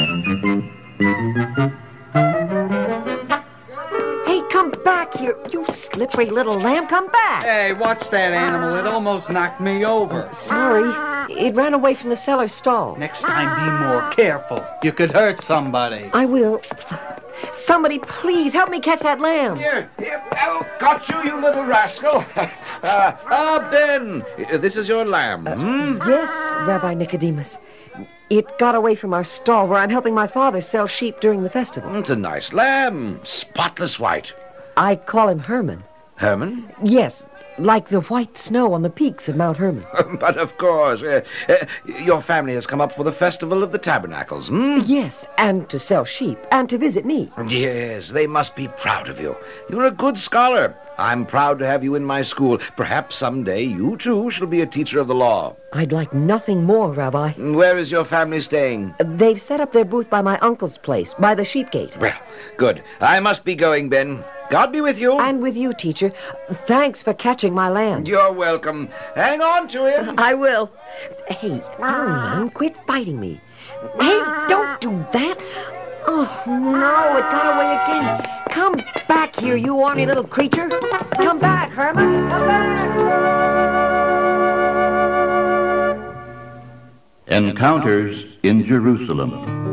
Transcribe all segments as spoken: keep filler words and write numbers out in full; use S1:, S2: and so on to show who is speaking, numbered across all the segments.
S1: Hey, come back here. You slippery little lamb, come back.
S2: Hey, watch that animal. It almost knocked me over.
S1: Sorry. It ran away from the cellar stall.
S2: Next time, be more careful. You could hurt somebody.
S1: I will. Somebody, please, help me catch that lamb.
S3: Here, here. Oh, got you, you little rascal. Ah, uh, Ben, this is your lamb,
S1: Uh,
S3: hmm?
S1: Yes, Rabbi Nicodemus. It got away from our stall where I'm helping my father sell sheep during the festival.
S3: It's a nice lamb, spotless white.
S1: I call him Herman.
S3: Herman?
S1: Yes, like the white snow on the peaks of Mount Herman.
S3: But of course, uh, uh, your family has come up for the Festival of the Tabernacles, hmm?
S1: Yes, and to sell sheep, and to visit me.
S3: Yes, they must be proud of you. You're a good scholar. I'm proud to have you in my school. Perhaps someday you, too, shall be a teacher of the law.
S1: I'd like nothing more, Rabbi.
S3: Where is your family staying?
S1: They've set up their booth by my uncle's place, by the sheep gate.
S3: Well, good. I must be going, Ben. God be with you.
S1: And with you, teacher. Thanks for catching my lamb.
S3: You're welcome. Hang on to him.
S1: I will. Hey, Herman, quit biting me. Hey, don't do that. Oh, no, it got away again. Come back here, you ornery little creature. Come back, Herman. Come back.
S4: Encounters in Jerusalem.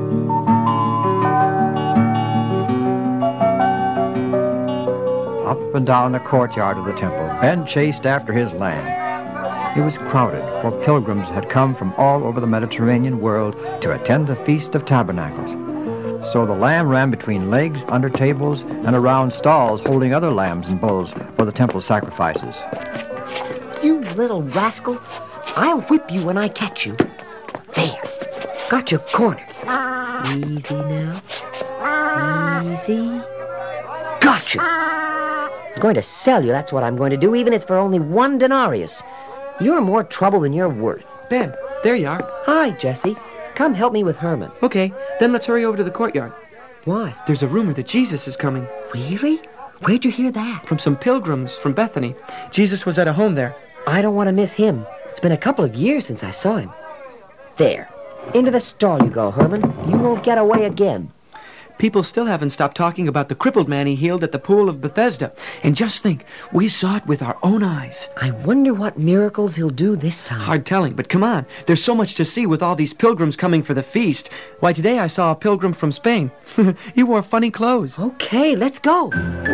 S5: Up and down the courtyard of the temple, Ben chased after his lamb. It was crowded, for pilgrims had come from all over the Mediterranean world to attend the Feast of Tabernacles. So the lamb ran between legs, under tables, and around stalls holding other lambs and bulls for the temple sacrifices.
S1: You little rascal. I'll whip you when I catch you. There. Got you cornered. Easy now. Easy. Got you. I'm going to sell you, that's what I'm going to do, even if it's for only one denarius. You're more trouble than you're worth.
S6: Ben, there you are.
S1: Hi, Jesse. Come help me with Herman.
S6: Okay, then let's hurry over to the courtyard.
S1: Why?
S6: There's a rumor that Jesus is coming.
S1: Really? Where'd you hear that?
S6: From some pilgrims from Bethany. Jesus was at a home there.
S1: I don't want to miss him. It's been a couple of years since I saw him. There. Into the stall you go, Herman. You won't get away again.
S6: People still haven't stopped talking about the crippled man he healed at the pool of Bethesda. And just think, we saw it with our own eyes.
S1: I wonder what miracles he'll do this time.
S6: Hard telling, but come on. There's so much to see with all these pilgrims coming for the feast. Why, today I saw a pilgrim from Spain. He wore funny clothes.
S1: Okay, let's go.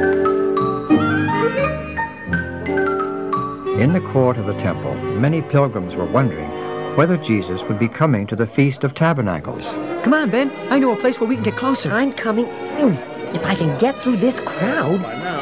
S5: In the court of the temple, many pilgrims were wondering whether Jesus would be coming to the Feast of Tabernacles.
S6: Come on, Ben. I know a place where we can get closer.
S1: I'm coming. If I can get through this crowd.
S3: By now.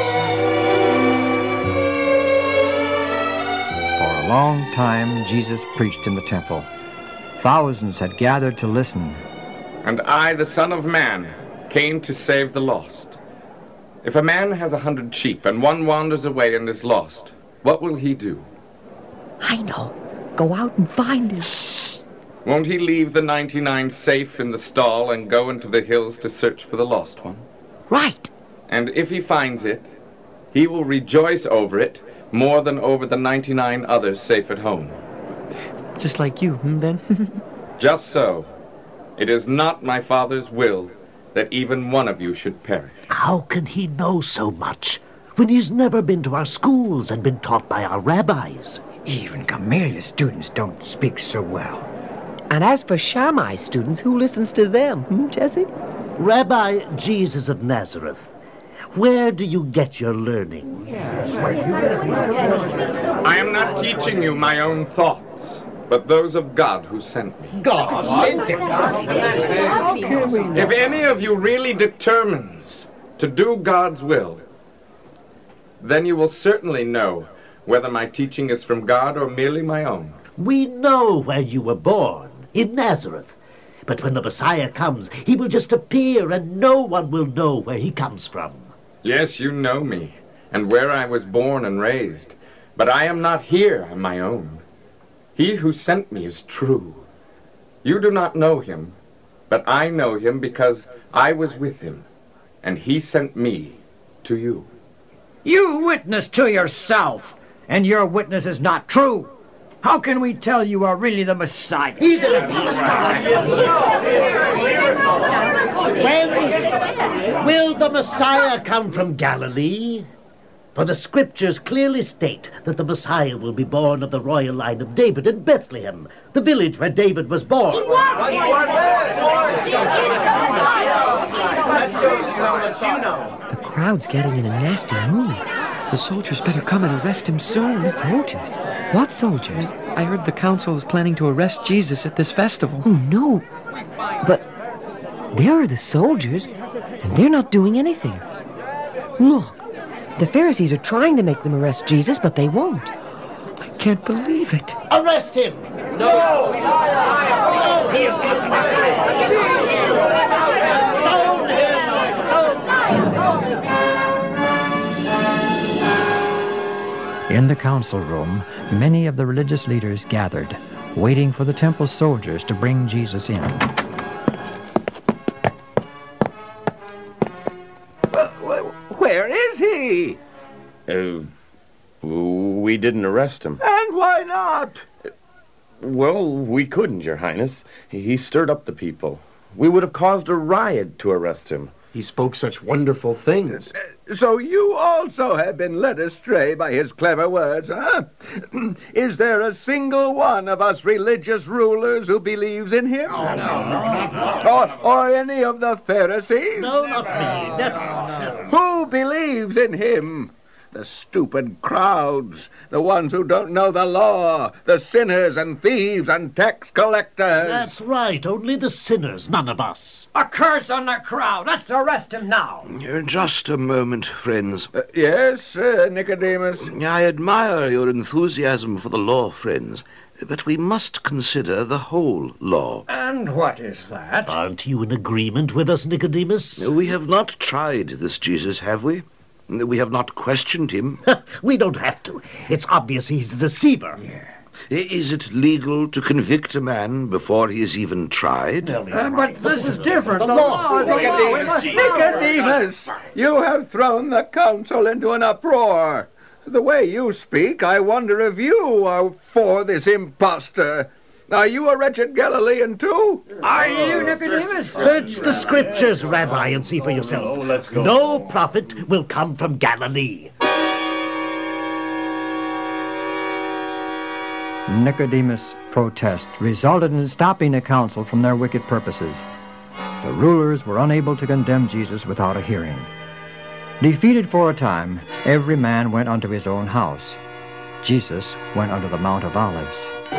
S5: For a long time, Jesus preached in the temple. Thousands had gathered to listen.
S7: And I, the Son of Man, came to save the lost. If a man has a hundred sheep and one wanders away and is lost, what will he do?
S1: I know. Go out and find him.
S7: Won't he leave the ninety-nine safe in the stall and go into the hills to search for the lost one?
S1: Right.
S7: And if he finds it, he will rejoice over it more than over the ninety-nine others safe at home.
S6: Just like you, hmm, Ben?
S7: Just so. It is not my Father's will that even one of you should perish.
S8: How can he know so much when he's never been to our schools and been taught by our rabbis?
S9: Even Gamaliel's students don't speak so well.
S1: And as for Shammai's students, who listens to them, hmm, Jesse?
S8: Rabbi Jesus of Nazareth, where do you get your learning?
S7: I am not teaching you my own thoughts, but those of God who sent me.
S3: God sent him.
S7: If any of you really determines to do God's will, then you will certainly know whether my teaching is from God or merely my own.
S8: We know where you were born, in Nazareth. But when the Messiah comes, he will just appear, and no one will know where he comes from.
S7: Yes, you know me, and where I was born and raised. But I am not here on my own. He who sent me is true. You do not know him, but I know him because I was with him, and he sent me to you.
S9: You witness to yourself, and your witness is not true. How can we tell you are really the Messiah?
S8: He's the Messiah. When will the Messiah come from Galilee? For the scriptures clearly state that the Messiah will be born of the royal line of David in Bethlehem, the village where David was born.
S1: The crowd's getting in a nasty mood.
S6: The soldiers better come and arrest him soon.
S1: Soldiers? What soldiers?
S6: I heard the council is planning to arrest Jesus at this festival.
S1: Oh, no. But there are the soldiers, and they're not doing anything. Look. The Pharisees are trying to make them arrest Jesus, but they won't.
S6: I can't believe it.
S8: Arrest him! No! No! He is not the Messiah!
S5: In the council room, many of the religious leaders gathered, waiting for the temple soldiers to bring Jesus in.
S3: Where is he?
S10: Uh, we didn't arrest him.
S3: And why not?
S10: Well, we couldn't, Your Highness. He stirred up the people. We would have caused a riot to arrest him.
S2: He spoke such wonderful things.
S3: So you also have been led astray by his clever words, huh? Is there a single one of us religious rulers who believes in him?
S8: No, no, no.
S3: Or, or any of the Pharisees?
S8: No, not me. Never.
S3: Who believes in him? The stupid crowds, the ones who don't know the law, the sinners and thieves and tax collectors.
S8: That's right, only the sinners, none of us.
S9: A curse on the crowd. Let's arrest him now.
S3: Just a moment, friends. Uh, yes, uh, Nicodemus? I admire your enthusiasm for the law, friends, but we must consider the whole law.
S9: And what is that?
S8: Aren't you in agreement with us, Nicodemus?
S3: We have not tried this Jesus, have we? We have not questioned him.
S8: We don't have to. It's obvious he's a deceiver.
S9: Yeah.
S3: Is it legal to convict a man before he is even tried?
S9: Uh, but this is different.
S8: The
S9: The
S8: law.
S9: law is the law.
S3: Nicodemus, you have thrown the council into an uproar. The way you speak, I wonder if you are for this impostor. Are you a wretched Galilean, too?
S9: Are you, Nicodemus?
S8: Search the scriptures, Rabbi, and see for yourself.
S10: Oh, let's go.
S8: No prophet will come from Galilee.
S5: Nicodemus' protest resulted in stopping the council from their wicked purposes. The rulers were unable to condemn Jesus without a hearing. Defeated for a time, every man went unto his own house. Jesus went unto the Mount of Olives.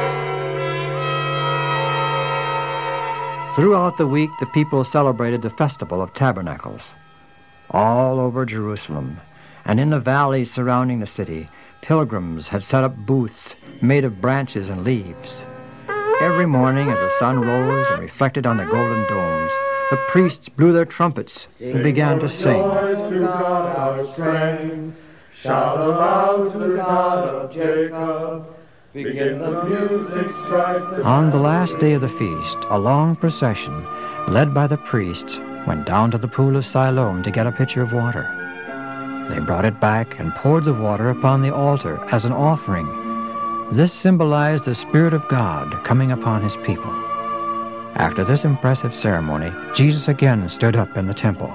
S5: Throughout the week, the people celebrated the Festival of Tabernacles. All over Jerusalem, and in the valleys surrounding the city, pilgrims had set up booths made of branches and leaves. Every morning, as the sun rose and reflected on the golden domes, the priests blew their trumpets and began to sing.
S11: To God our strength, shout aloud to God of Jacob. Begin the music, strike the...
S5: On the last day of the feast, a long procession, led by the priests, went down to the pool of Siloam to get a pitcher of water. They brought it back and poured the water upon the altar as an offering. This symbolized the Spirit of God coming upon his people. After this impressive ceremony, Jesus again stood up in the temple.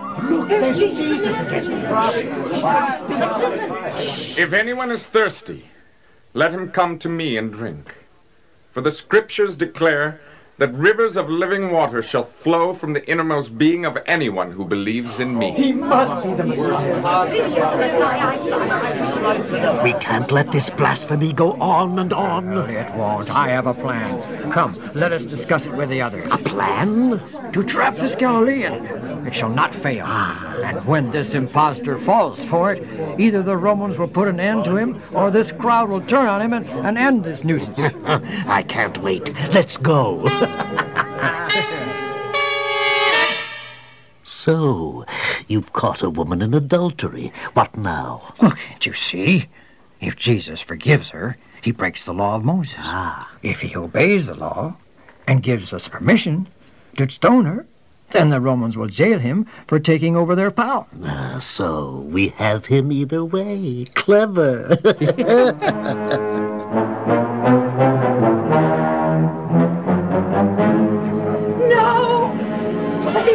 S7: If anyone is thirsty, let him come to me and drink. For the scriptures declare that rivers of living water shall flow from the innermost being of anyone who believes in me.
S9: He must be the Messiah.
S8: We can't let this blasphemy go on and on.
S9: It won't. I have a plan. Come, let us discuss it with the others.
S8: A plan?
S9: To trap this Galilean. It shall not fail. And when this impostor falls for it, either the Romans will put an end to him, or this crowd will turn on him and, and end this nuisance.
S8: I can't wait. Let's go. So, you've caught a woman in adultery. What now?
S9: Well, can't you see? If Jesus forgives her, he breaks the law of Moses.
S8: Ah.
S9: If he obeys the law and gives us permission to stone her, then the Romans will jail him for taking over their power.
S8: Ah, so we have him either way. Clever.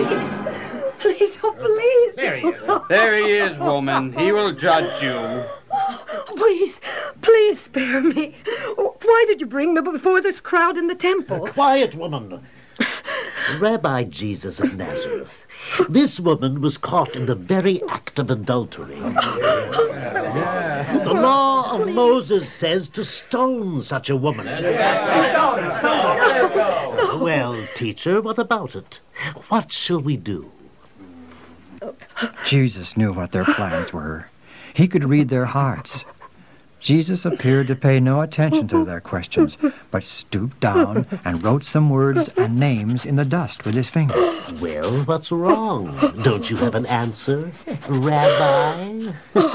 S1: Please. Please, oh, please.
S8: There he is.
S2: There he is, woman. He will judge you.
S1: Please, please spare me. Why did you bring me before this crowd in the temple?
S8: Quiet, woman. Rabbi Jesus of Nazareth, this woman was caught in the very act of adultery. The law of Moses says to stone such a woman. Well, teacher, what about it? What shall we do?
S5: Jesus knew what their plans were. He could read their hearts. Jesus appeared to pay no attention to their questions, but stooped down and wrote some words and names in the dust with his finger.
S8: Well, what's wrong? Don't you have an answer, Rabbi?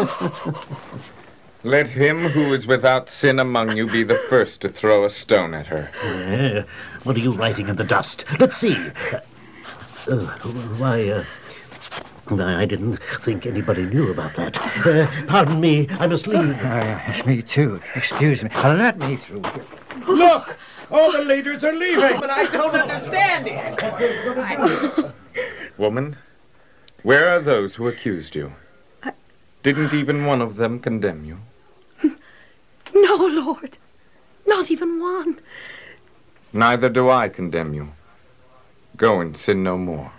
S7: Let him who is without sin among you be the first to throw a stone at her.
S8: Uh, what are you writing in the dust? Let's see. Uh, uh, why, uh... I didn't think anybody knew about that. Uh, pardon me, I must leave.
S5: Uh, it's me, too. Excuse me. Uh, let me through.
S11: Look! All the leaders are leaving!
S12: But I don't understand it.
S7: Woman, where are those who accused you?
S1: I...
S7: Didn't even one of them condemn you?
S1: No, Lord. Not even one.
S7: Neither do I condemn you. Go and sin no more.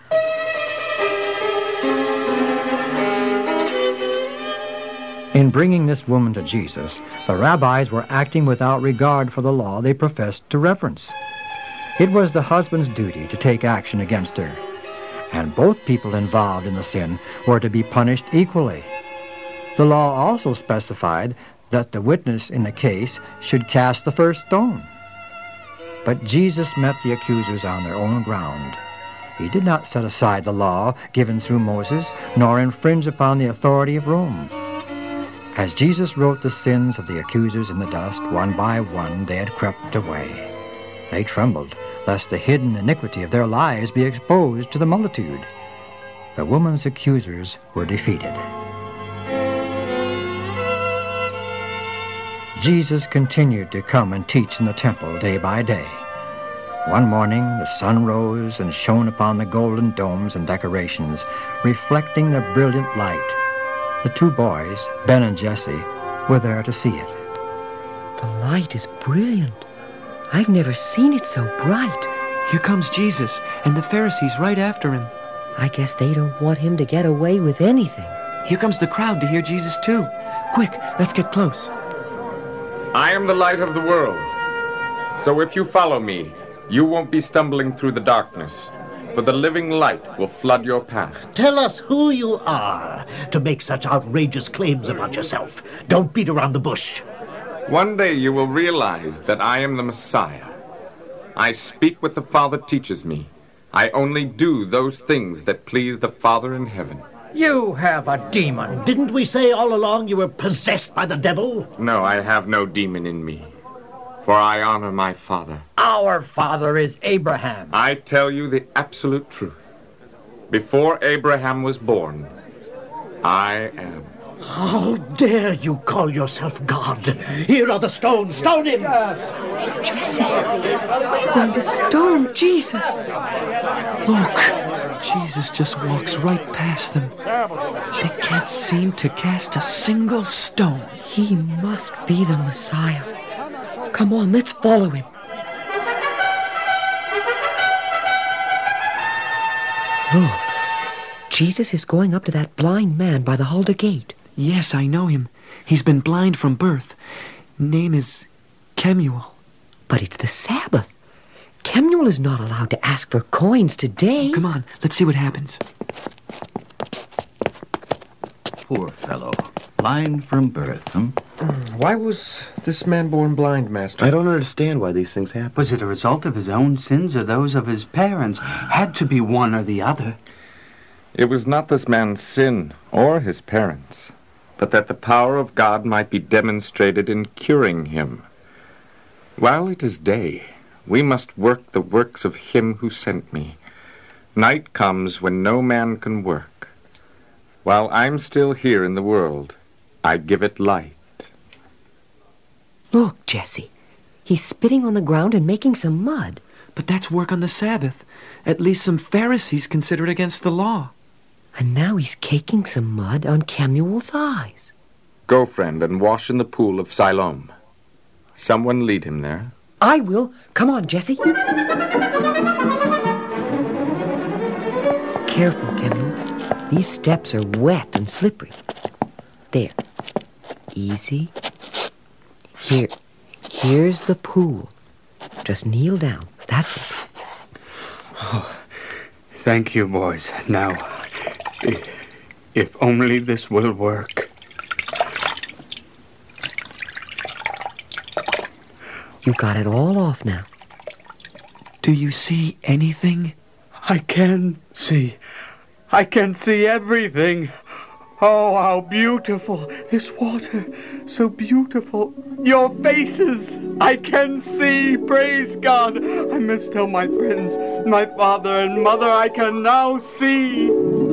S5: In bringing this woman to Jesus, the rabbis were acting without regard for the law they professed to reverence. It was the husband's duty to take action against her, and both people involved in the sin were to be punished equally. The law also specified that the witness in the case should cast the first stone. But Jesus met the accusers on their own ground. He did not set aside the law given through Moses, nor infringe upon the authority of Rome. As Jesus wrote the sins of the accusers in the dust, one by one they had crept away. They trembled, lest the hidden iniquity of their lives be exposed to the multitude. The woman's accusers were defeated. Jesus continued to come and teach in the temple day by day. One morning the sun rose and shone upon the golden domes and decorations, reflecting the brilliant light. The two boys, Ben and Jesse, were there to see it.
S1: The light is brilliant. I've never seen it so bright.
S6: Here comes Jesus, and the Pharisees right after him.
S1: I guess they don't want him to get away with anything.
S6: Here comes the crowd to hear Jesus, too. Quick, let's get close.
S7: I am the light of the world. So if you follow me, you won't be stumbling through the darkness, for the living light will flood your path.
S8: Tell us who you are to make such outrageous claims about yourself. Don't beat around the bush.
S7: One day you will realize that I am the Messiah. I speak what the Father teaches me. I only do those things that please the Father in heaven.
S9: You have a demon.
S8: Didn't we say all along you were possessed by the devil?
S7: No, I have no demon in me, for I honor my Father.
S9: Our father is Abraham.
S7: I tell you the absolute truth. Before Abraham was born, I am.
S8: How dare you call yourself God? Here are the stones. Stone him!
S1: Jesse, we're going to stone Jesus.
S6: Look, Jesus just walks right past them. They can't seem to cast a single stone.
S1: He must be the Messiah. Come on, let's follow him. Look, Jesus is going up to that blind man by the Huldah gate.
S6: Yes, I know him. He's been blind from birth. Name is Kemuel.
S1: But it's the Sabbath. Kemuel is not allowed to ask for coins today.
S6: Come on, let's see what happens.
S4: Poor fellow. Blind from birth, hmm?
S13: Why was this man born blind, Master?
S10: I don't understand why these things happen.
S2: Was it a result of his own sins or those of his parents? Had to be one or the other.
S7: It was not this man's sin or his parents, but that the power of God might be demonstrated in curing him. While it is day, we must work the works of him who sent me. Night comes when no man can work. While I'm still here in the world, I give it light.
S1: Look, Jesse. He's spitting on the ground and making some mud.
S6: But that's work on the Sabbath. At least some Pharisees consider it against the law.
S1: And now he's caking some mud on Kemuel's eyes.
S7: Go, friend, and wash in the pool of Siloam. Someone lead him there.
S1: I will. Come on, Jesse. Careful, Kemuel. These steps are wet and slippery. There. Easy. Here. Here's the pool. Just kneel down. That's it.
S2: Oh, thank you, boys. Now, if, if only this will work.
S1: You got it all off now.
S6: Do you see anything?
S2: I can see. I can see everything. Oh, how beautiful. This water, so beautiful. Your faces, I can see. Praise God. I must tell my friends, my father and mother, I can now see.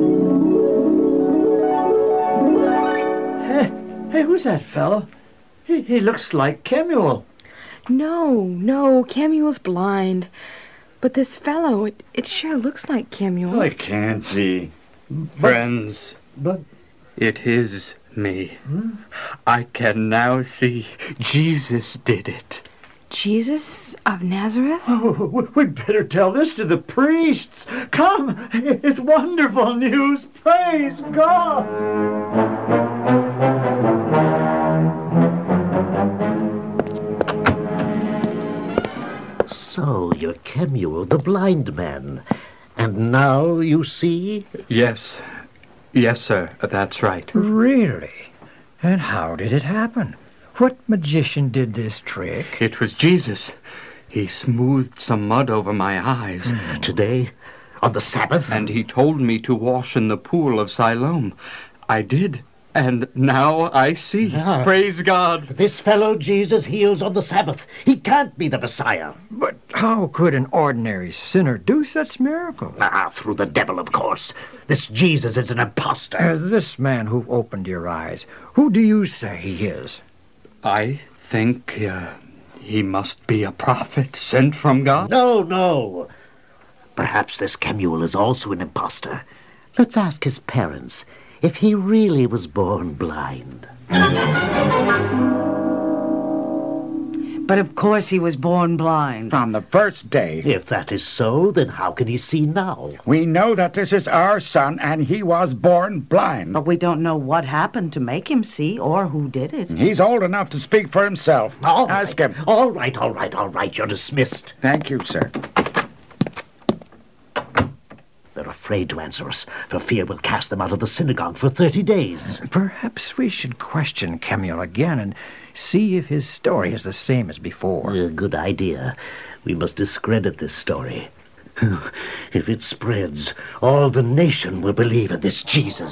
S9: Hey, hey, who's that fellow? He, he looks like Kemuel.
S14: No, no, Kemuel's blind. But this fellow, it, it sure looks like Kemuel.
S2: I can't be. Friends.
S9: But...
S2: It is me. Hmm? I can now see Jesus did it.
S14: Jesus of Nazareth?
S9: Oh, we'd better tell this to the priests. Come, it's wonderful news. Praise God.
S8: So you're Kemuel, the blind man. And now you see?
S2: Yes. Yes, sir. That's right.
S9: Really? And how did it happen? What magician did this trick?
S2: It was Jesus. He smoothed some mud over my eyes.
S8: Mm. Today, on the Sabbath?
S2: And he told me to wash in the pool of Siloam. I did. And now I see. Ah. Praise God.
S8: This fellow Jesus heals on the Sabbath. He can't be the Messiah.
S9: But how could an ordinary sinner do such miracles?
S8: Ah, through the devil, of course. This Jesus is an impostor.
S9: Uh, this man who opened your eyes, who do you say he is?
S2: I think uh, he must be a prophet sent from God.
S8: No, no. Perhaps this Kemuel is also an impostor. Let's ask his parents if he really was born blind.
S15: But of course he was born blind.
S16: On the first day.
S8: If that is so, then how can he see now?
S16: We know that this is our son, and he was born blind.
S15: But we don't know what happened to make him see, or who did it.
S16: He's old enough to speak for himself.
S8: All
S16: Ask
S8: right.
S16: him.
S8: All right, all right, all right. You're dismissed.
S16: Thank you, sir.
S8: They're afraid to answer us, for fear we'll cast them out of the synagogue for thirty days.
S9: Perhaps we should question Kemuel again and see if his story is the same as before.
S8: A good idea. We must discredit this story. If it spreads, all the nation will believe in this Jesus.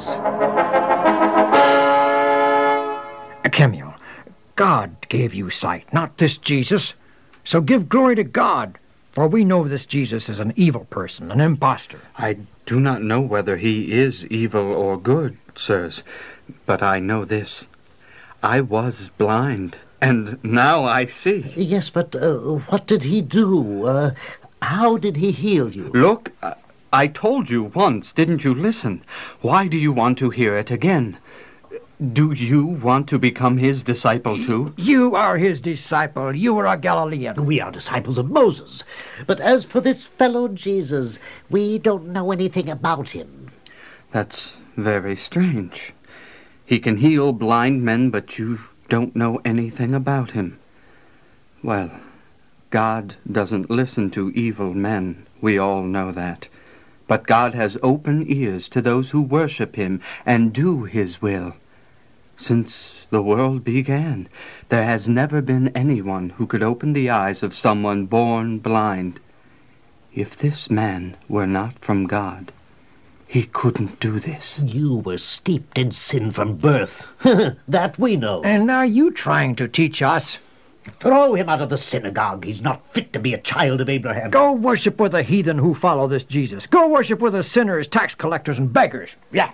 S9: Kemuel, God gave you sight, not this Jesus. So give glory to God. For we know this Jesus is an evil person, an impostor.
S2: I do not know whether he is evil or good, sirs, but I know this. I was blind, and now I see.
S8: Yes, but uh, what did he do? Uh, how did he heal you?
S2: Look, uh, I told you once, didn't you listen? Why do you want to hear it again? Do you want to become his disciple, too?
S9: You are his disciple. You are a Galilean.
S8: We are disciples of Moses. But as for this fellow Jesus, we don't know anything about him.
S2: That's very strange. He can heal blind men, but you don't know anything about him. Well, God doesn't listen to evil men. We all know that. But God has open ears to those who worship him and do his will. Since the world began, there has never been anyone who could open the eyes of someone born blind. If this man were not from God, he couldn't do this.
S8: You were steeped in sin from birth. That we know.
S9: And are you trying to teach us?
S8: Throw him out of the synagogue. He's not fit to be a child of Abraham.
S9: Go worship with the heathen who follow this Jesus. Go worship with the sinners, tax collectors, and beggars.
S8: Yeah.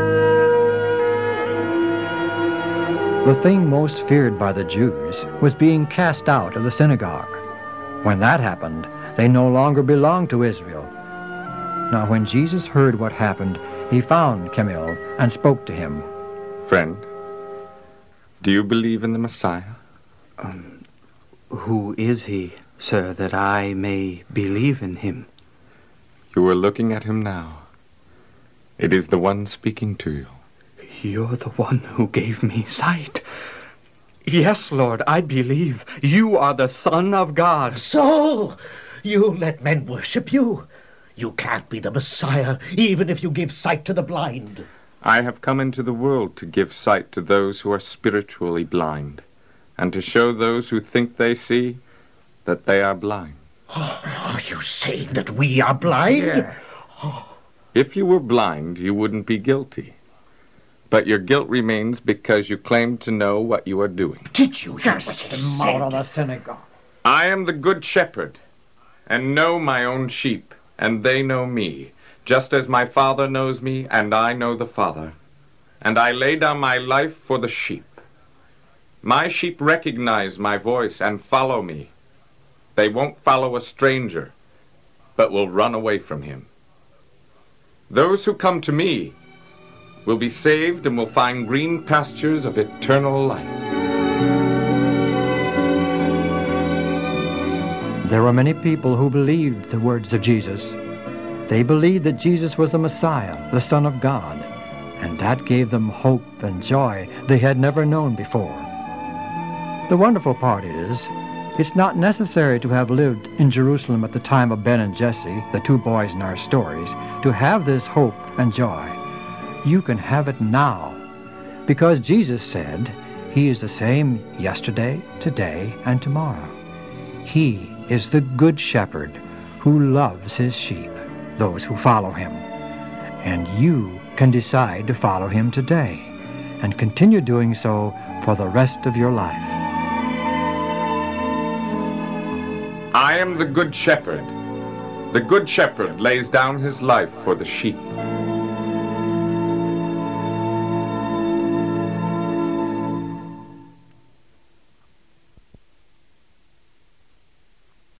S5: The thing most feared by the Jews was being cast out of the synagogue. When that happened, They no longer belonged to Israel. Now when Jesus heard what happened, he found Camille and spoke to him.
S7: Friend, do you believe in the Messiah?
S2: Um, who is he, sir, that I may believe in him?
S7: You are looking at him now. It is the one speaking to you.
S2: You're the one who gave me sight. Yes, Lord, I believe. You are the Son of God.
S8: So, you let men worship you? You can't be the Messiah, even if you give sight to the blind.
S7: I have come into the world to give sight to those who are spiritually blind, and to show those who think they see that they are blind.
S8: Are you saying that we are blind?
S7: Yeah. If you were blind, you wouldn't be guilty. But your guilt remains because you claim to know what you are doing.
S8: Did you
S9: Cast him out of the synagogue.
S7: I am the good shepherd, and know my own sheep, and they know me, just as my Father knows me, and I know the Father. And I lay down my life for the sheep. My sheep recognize my voice and follow me. They won't follow a stranger, but will run away from him. Those who come to me will be saved and will find green pastures of eternal life.
S5: There were many people who believed the words of Jesus. They believed that Jesus was the Messiah, the Son of God, and that gave them hope and joy they had never known before. The wonderful part is, it's not necessary to have lived in Jerusalem at the time of Ben and Jesse, the two boys in our stories, to have this hope and joy. You can have it now, because Jesus said he is the same yesterday, today, and tomorrow. He is the good shepherd who loves his sheep, those who follow him. And you can decide to follow him today and continue doing so for the rest of your life.
S7: I am the good shepherd. The good shepherd lays down his life for the sheep.